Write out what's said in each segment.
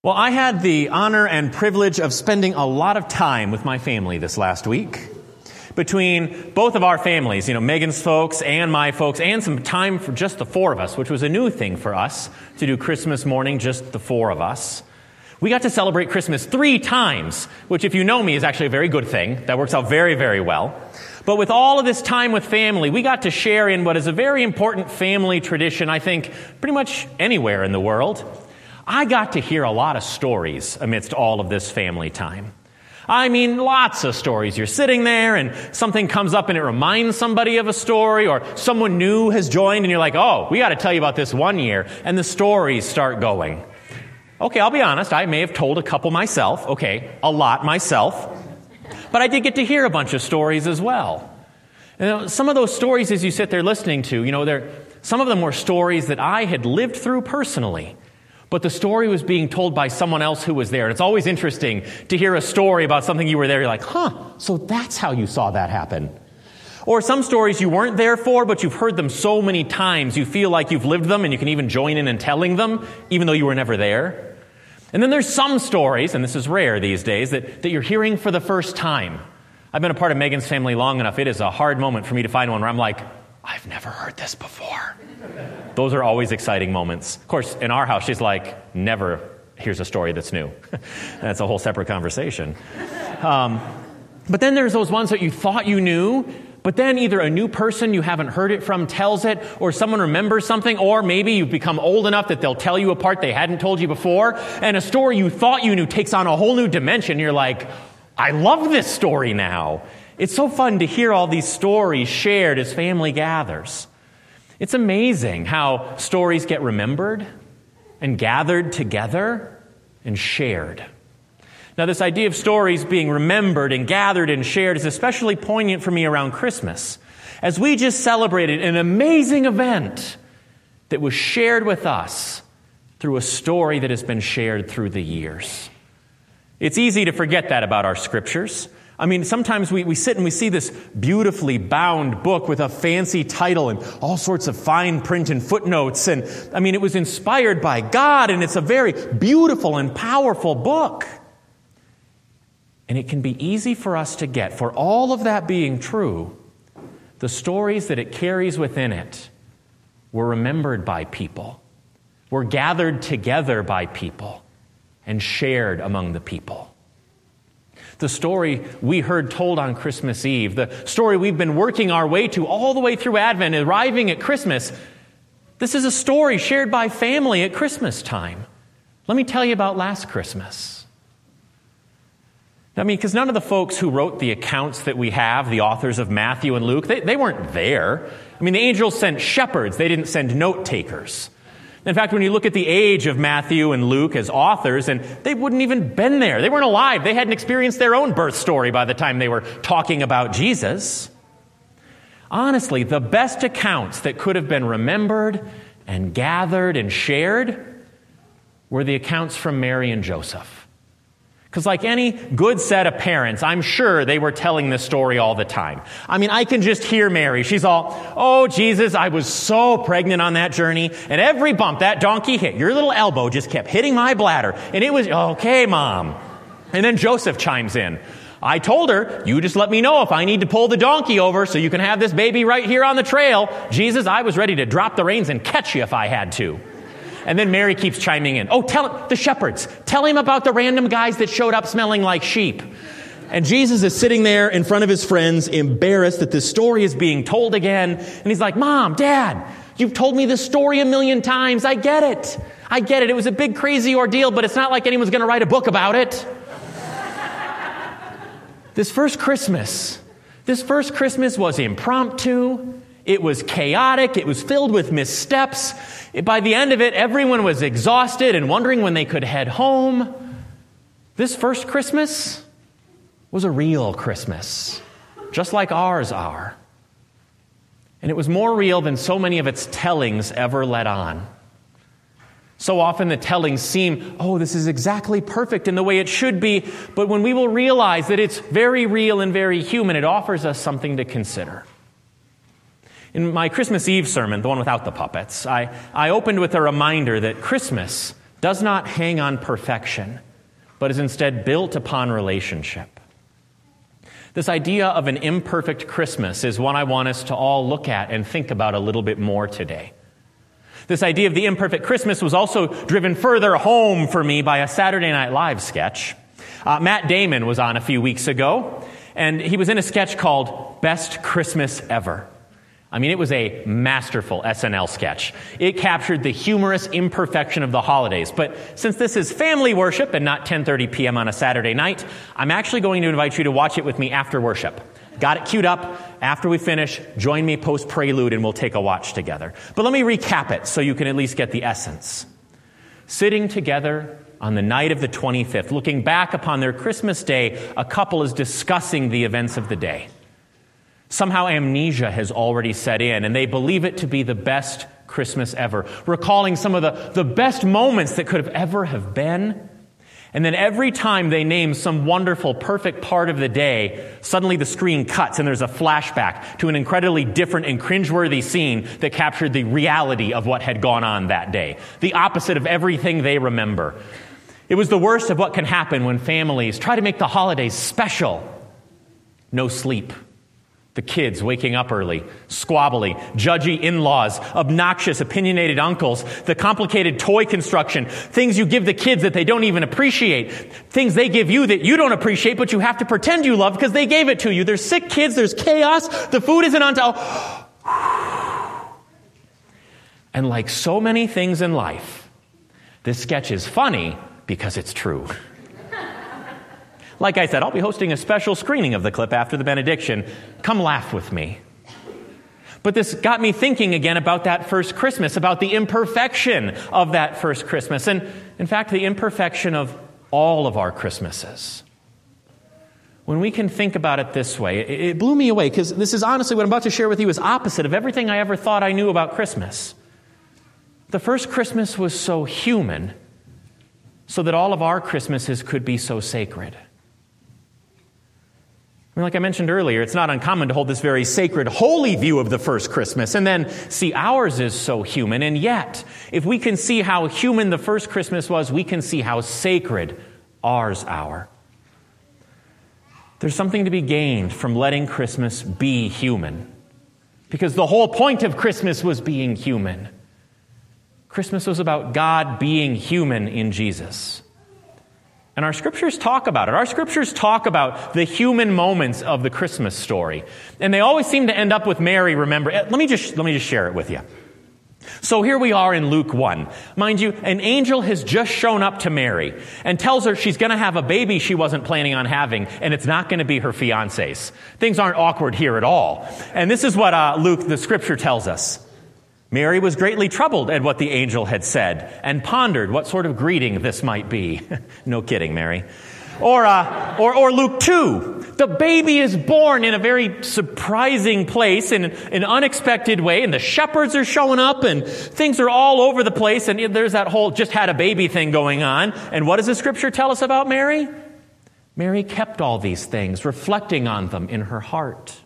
Well, I had the honor and privilege of spending a lot of time with my family this last week. Between both of our families, Megan's folks and my folks, and some time for just the four of us, which was a new thing for us to do Christmas morning, just the four of us. We got to celebrate Christmas 3 times, which if you know me is actually a very good thing. That works out very, very well. But with all of this time with family, we got to share in what is a very important family tradition, I think, pretty much anywhere in the world. I got to hear a lot of stories amidst all of this family time. I mean, lots of stories. You're sitting there and something comes up and it reminds somebody of a story, or someone new has joined and you're like, oh, we got to tell you about this one year. And the stories start going. Okay, I'll be honest. I may have told a couple myself. Okay, a lot myself. But I did get to hear a bunch of stories as well. And some of those stories, as you sit there listening to, some of them were stories that I had lived through personally. But the story was being told by someone else who was there. And it's always interesting to hear a story about something you were there. You're like, so that's how you saw that happen. Or some stories you weren't there for, but you've heard them so many times, you feel like you've lived them and you can even join in telling them, even though you were never there. And then there's some stories, and this is rare these days, that you're hearing for the first time. I've been a part of Megan's family long enough. It is a hard moment for me to find one where I'm like, I've never heard this before. Those are always exciting moments. Of course, in our house, she's like, never here's a story that's new. That's a whole separate conversation. But then there's those ones that you thought you knew, but then either a new person you haven't heard it from tells it, or someone remembers something, or maybe you've become old enough that they'll tell you a part they hadn't told you before, and a story you thought you knew takes on a whole new dimension. You're like, I love this story now. It's so fun to hear all these stories shared as family gathers. It's amazing how stories get remembered and gathered together and shared. Now, this idea of stories being remembered and gathered and shared is especially poignant for me around Christmas, as we just celebrated an amazing event that was shared with us through a story that has been shared through the years. It's easy to forget that about our scriptures. I mean, sometimes we sit and we see this beautifully bound book with a fancy title and all sorts of fine print and footnotes. And I mean, it was inspired by God, and it's a very beautiful and powerful book. And it can be easy for us to get, for all of that being true, the stories that it carries within it were remembered by people, were gathered together by people, and shared among the people. The story we heard told on Christmas Eve, the story we've been working our way to all the way through Advent, arriving at Christmas, this is a story shared by family at Christmas time. Let me tell you about last Christmas. I mean, because none of the folks who wrote the accounts that we have, the authors of Matthew and Luke, they weren't there. I mean, the angels sent shepherds. They didn't send note takers. In fact, when you look at the age of Matthew and Luke as authors, and they wouldn't even been there. They weren't alive. They hadn't experienced their own birth story by the time they were talking about Jesus. Honestly, the best accounts that could have been remembered and gathered and shared were the accounts from Mary and Joseph. Because like any good set of parents, I'm sure they were telling this story all the time. I mean, I can just hear Mary. She's all, oh, Jesus, I was so pregnant on that journey, and every bump that donkey hit, your little elbow just kept hitting my bladder, and it was, okay, Mom. And then Joseph chimes in. I told her, you just let me know if I need to pull the donkey over so you can have this baby right here on the trail. Jesus, I was ready to drop the reins and catch you if I had to. And then Mary keeps chiming in. Oh, tell him, the shepherds. Tell him about the random guys that showed up smelling like sheep. And Jesus is sitting there in front of his friends, embarrassed that this story is being told again. And he's like, Mom, Dad, you've told me this story 1,000,000 times. I get it. I get it. It was a big, crazy ordeal, but it's not like anyone's going to write a book about it. This first Christmas was impromptu. It was chaotic. It was filled with missteps. By the end of it, everyone was exhausted and wondering when they could head home. This first Christmas was a real Christmas, just like ours are. And it was more real than so many of its tellings ever let on. So often the tellings seem, oh, this is exactly perfect in the way it should be. But when we will realize that it's very real and very human, it offers us something to consider. In my Christmas Eve sermon, the one without the puppets, I opened with a reminder that Christmas does not hang on perfection, but is instead built upon relationship. This idea of an imperfect Christmas is one I want us to all look at and think about a little bit more today. This idea of the imperfect Christmas was also driven further home for me by a Saturday Night Live sketch. Matt Damon was on a few weeks ago, and he was in a sketch called Best Christmas Ever. I mean, it was a masterful SNL sketch. It captured the humorous imperfection of the holidays. But since this is family worship and not 10:30 p.m. on a Saturday night, I'm actually going to invite you to watch it with me after worship. Got it queued up. After we finish, join me post-prelude and we'll take a watch together. But let me recap it so you can at least get the essence. Sitting together on the night of the 25th, looking back upon their Christmas day, a couple is discussing the events of the day. Somehow amnesia has already set in, and they believe it to be the best Christmas ever, recalling some of the best moments that could ever have been. And then every time they name some wonderful, perfect part of the day, suddenly the screen cuts and there's a flashback to an incredibly different and cringeworthy scene that captured the reality of what had gone on that day, the opposite of everything they remember. It was the worst of what can happen when families try to make the holidays special. No sleep. The kids waking up early, squabbly, judgy in-laws, obnoxious, opinionated uncles, the complicated toy construction, things you give the kids that they don't even appreciate, things they give you that you don't appreciate but you have to pretend you love because they gave it to you. There's sick kids, there's chaos, the food isn't on time. And like so many things in life, this sketch is funny because it's true. Like I said, I'll be hosting a special screening of the clip after the benediction. Come laugh with me. But this got me thinking again about that first Christmas, about the imperfection of that first Christmas, and in fact, the imperfection of all of our Christmases. When we can think about it this way, it blew me away, because this is honestly what I'm about to share with you is opposite of everything I ever thought I knew about Christmas. The first Christmas was so human, so that all of our Christmases could be so sacred. I mean, like I mentioned earlier, it's not uncommon to hold this very sacred, holy view of the first Christmas and then see ours is so human. And yet, if we can see how human the first Christmas was, we can see how sacred ours are. There's something to be gained from letting Christmas be human. Because the whole point of Christmas was being human. Christmas was about God being human in Jesus. And our scriptures talk about it. Our scriptures talk about the human moments of the Christmas story. And they always seem to end up with Mary, remember. Let me just share it with you. So here we are in Luke 1. Mind you, an angel has just shown up to Mary and tells her she's going to have a baby she wasn't planning on having, and it's not going to be her fiance's. Things aren't awkward here at all. And this is what Luke, the scripture, tells us. Mary was greatly troubled at what the angel had said and pondered what sort of greeting this might be. No kidding, Mary. Or Luke 2. The baby is born in a very surprising place in an unexpected way, and the shepherds are showing up and things are all over the place, and there's that whole just had a baby thing going on. And what does the scripture tell us about Mary? Mary kept all these things, reflecting on them in her heart.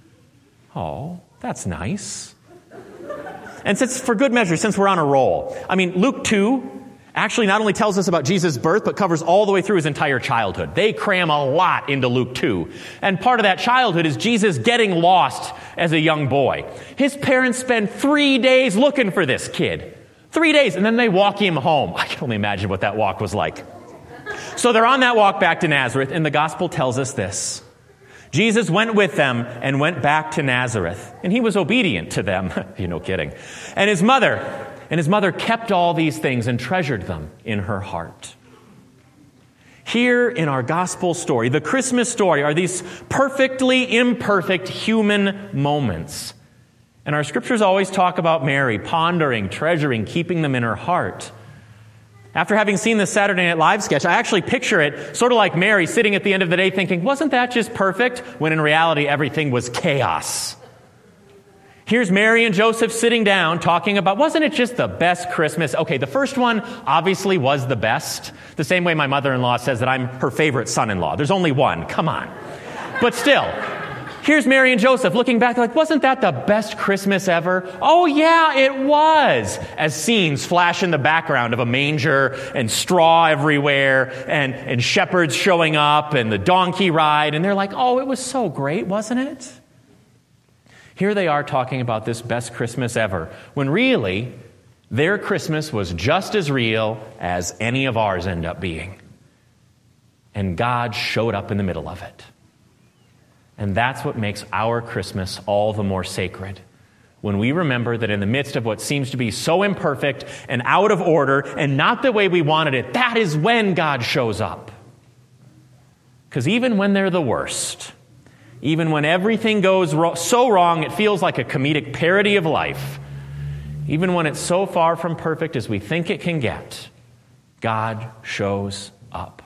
Oh, that's nice. And since, for good measure, since we're on a roll, I mean, Luke 2 actually not only tells us about Jesus' birth, but covers all the way through his entire childhood. They cram a lot into Luke 2. And part of that childhood is Jesus getting lost as a young boy. His parents spend 3 days looking for this kid. 3 days, and then they walk him home. I can only imagine what that walk was like. So they're on that walk back to Nazareth, and the gospel tells us this. Jesus went with them and went back to Nazareth, and he was obedient to them. You're no kidding. And his mother kept all these things and treasured them in her heart. Here in our gospel story, the Christmas story, are these perfectly imperfect human moments. And our scriptures always talk about Mary pondering, treasuring, keeping them in her heart. After having seen the Saturday Night Live sketch, I actually picture it sort of like Mary sitting at the end of the day thinking, wasn't that just perfect? When in reality, everything was chaos. Here's Mary and Joseph sitting down talking about, wasn't it just the best Christmas? Okay, the first one obviously was the best. The same way my mother-in-law says that I'm her favorite son-in-law. There's only one. Come on. But still, here's Mary and Joseph looking back like, wasn't that the best Christmas ever? Oh yeah, it was. As scenes flash in the background of a manger and straw everywhere and shepherds showing up and the donkey ride. And they're like, oh, it was so great, wasn't it? Here they are talking about this best Christmas ever, when really their Christmas was just as real as any of ours end up being. And God showed up in the middle of it. And that's what makes our Christmas all the more sacred. When we remember that in the midst of what seems to be so imperfect and out of order and not the way we wanted it, that is when God shows up. Because even when they're the worst, even when everything goes so wrong it feels like a comedic parody of life, even when it's so far from perfect as we think it can get, God shows up.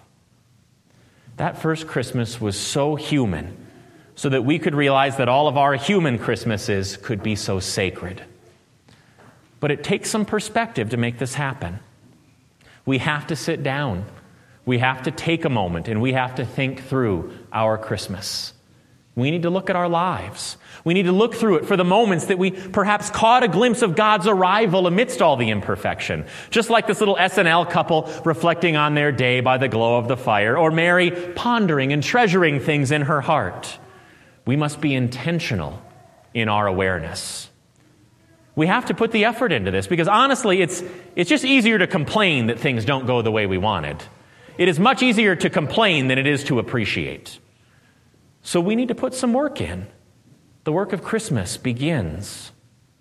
That first Christmas was so human, so that we could realize that all of our human Christmases could be so sacred. But it takes some perspective to make this happen. We have to sit down. We have to take a moment, and we have to think through our Christmas. We need to look at our lives. We need to look through it for the moments that we perhaps caught a glimpse of God's arrival amidst all the imperfection. Just like this little SNL couple reflecting on their day by the glow of the fire, or Mary pondering and treasuring things in her heart. We must be intentional in our awareness. We have to put the effort into this because honestly, it's just easier to complain that things don't go the way we wanted. It is much easier to complain than it is to appreciate. So we need to put some work in. The work of Christmas begins.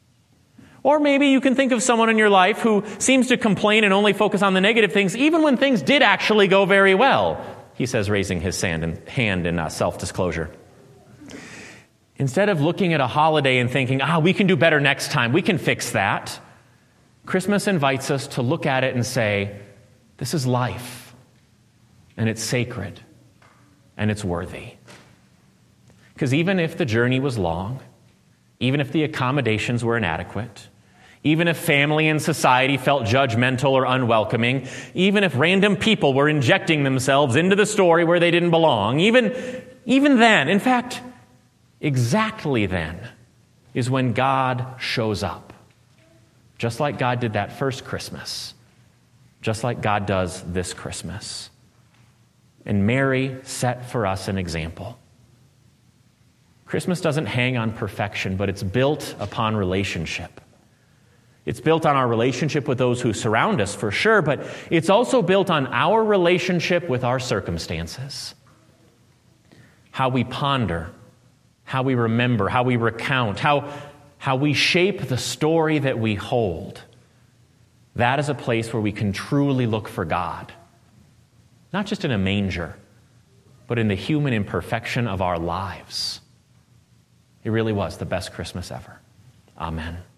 Or maybe you can think of someone in your life who seems to complain and only focus on the negative things, even when things did actually go very well, he says, raising his hand in self-disclosure. Instead of looking at a holiday and thinking, we can do better next time, we can fix that, Christmas invites us to look at it and say, this is life, and it's sacred, and it's worthy. Because even if the journey was long, even if the accommodations were inadequate, even if family and society felt judgmental or unwelcoming, even if random people were injecting themselves into the story where they didn't belong, even then, in fact, exactly then, is when God shows up. Just like God did that first Christmas. Just like God does this Christmas. And Mary set for us an example. Christmas doesn't hang on perfection, but it's built upon relationship. It's built on our relationship with those who surround us, for sure, but it's also built on our relationship with our circumstances. How we ponder, how we remember, how we recount, how we shape the story that we hold. That is a place where we can truly look for God. Not just in a manger, but in the human imperfection of our lives. It really was the best Christmas ever. Amen.